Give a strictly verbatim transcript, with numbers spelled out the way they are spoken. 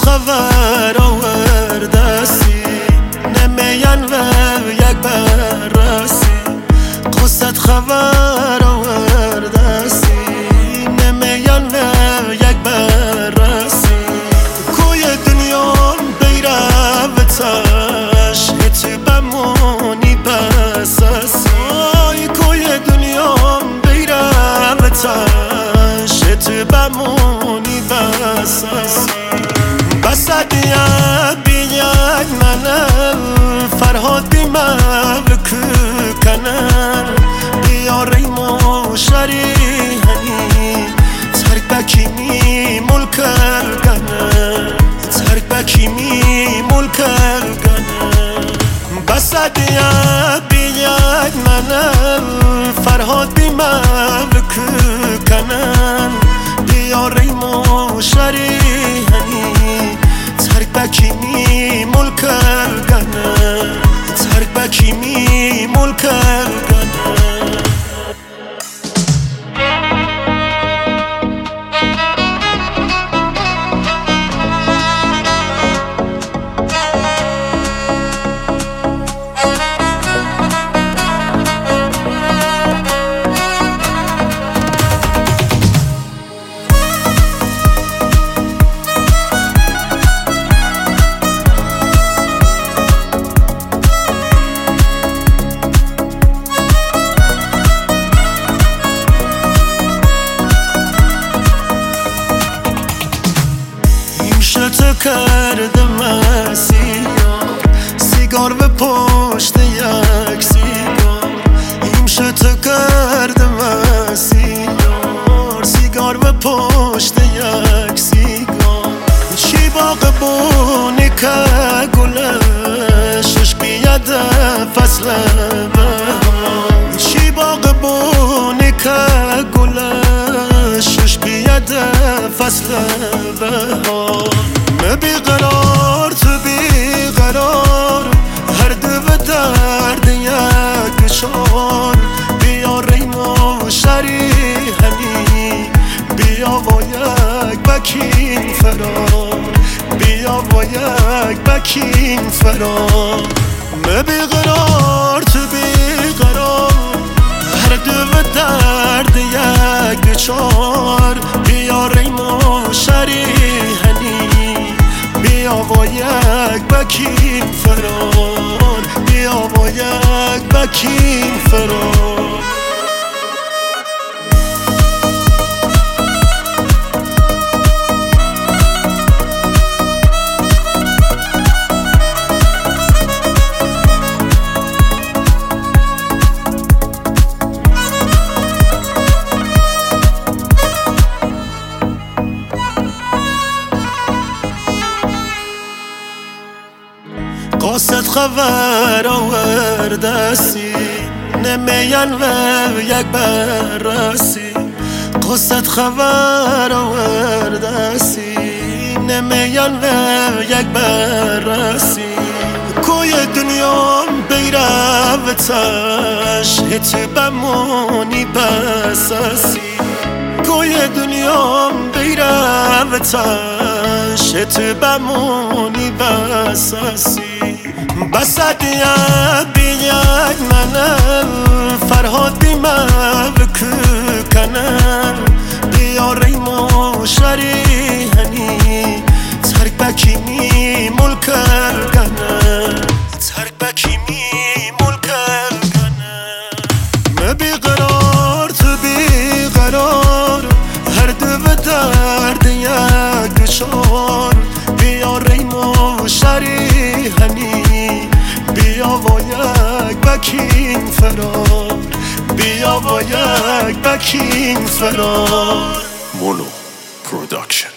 خبر آوردستی نمیان و یک بررسی قصت خبر آوردستی نمیان و یک بررسی کوی دنیام بیره و تش هتی بمونی بساسی کوی دنیام بیره و تش هتی بمونی بساسی بسادیا بیاد منم فرهاد بیمم کنم بیاری مشاری هنی ترک بکیمی ملکر گنم ترک بکیمی ملکر گنم بسادیا بیاد منم فرهاد بیمم کنم بیاری مشاری بکیمی ملکر گنه ترک بکیمی ملکر گنه تو کردم سیگار سیگار به پشت یک سیگار این تو کردم سیگار سیگار به پشت یک سیگار چی باغ بونی که گلشش بیاد فصل بهار چی باغ بونی که گلشش بیاد فصل بهار بیقرار تو بیقرار هر دو و درد یک چار بیا ریما شری همی بیا و یک بکین فرار بیا و یک بکین فرار بیقرار تو بیقرار هر دو و درد یک چار بیا ریما شری بیا و یک بکین فرار بیا و یک بکین فرار قصد خبر آوردستی نمیان و یک بررسی قصد خبر آوردستی نمیان و یک بررسی کوی دنیام بیره و تش هتی بمونی بساسی کوی دنیام بیره و تش هتی بمونی بساسی بسادیا بیاد منم فرهاد بیمم کنم بیاری مشاری هنی ترک بکیمی ملکر گنم ترک بکیمی ملکر گنم بیقرار تو بیقرار هر دو و درد یک چار بیاری مشاری هنی بیا و یک بکین فرار بیا و یک بکین فرار مونو پروداکشن.